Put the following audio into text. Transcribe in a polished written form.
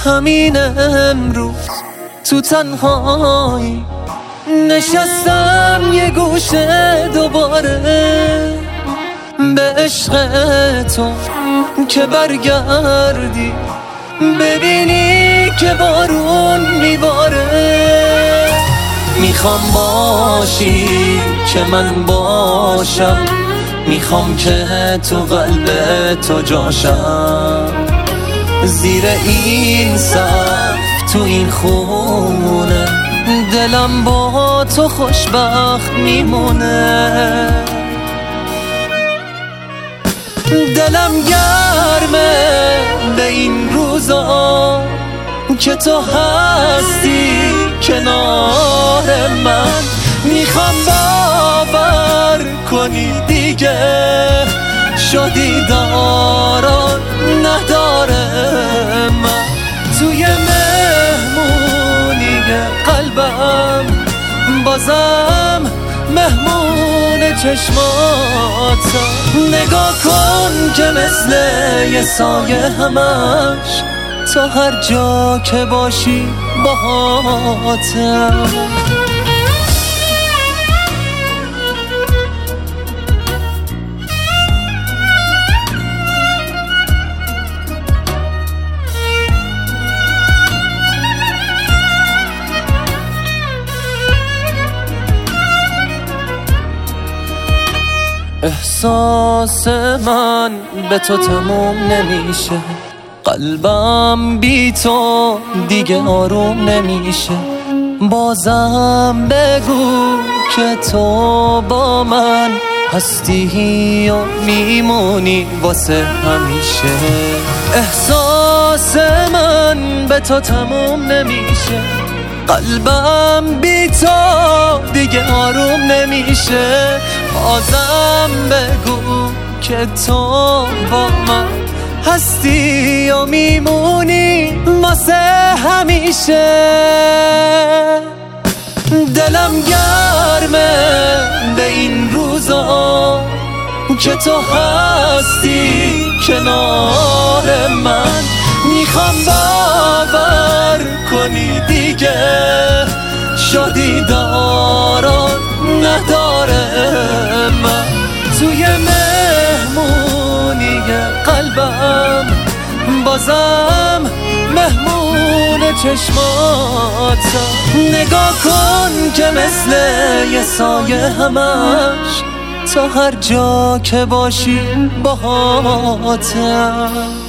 همین امروز تو تنهایی نشستم یه گوشه دوباره به عشق تو که برگردی ببینی که بارون میباره. میخوام باشی که من باشم، میخوام که تو قلب تو جاشم، زیر این سقف تو این خونه دلم با تو خوشبخت میمونه. دلم گرمه به این روزا که تو هستی کنار من، میخوام باور کنی دیگه شدی داران نداره من توی مهمونی قلبم، بازم مهمون چشماتم. نگاه کن که مثل یه سایه همش تا هر جا که باشی باهاتم. احساس من به تو تموم نمیشه، قلبم بی تو دیگه آروم نمیشه. بازم بگو که تو با من هستی و میمونی واسه همیشه. احساس من به تو تموم نمیشه، قلبم بی تو دیگه آروم نمیشه. بازم بگو که تو با من هستی و میمونی واسه همیشه. دلم گرمه به این روزا که تو هستی کنار من، میخوام باور کنی دیگه شدی داران نداره من توی مهمونی قلبم، بازم مهمون چشماتم. نگاه کن که مثل یه سایه همش تا هر جا که باشی باهاتم.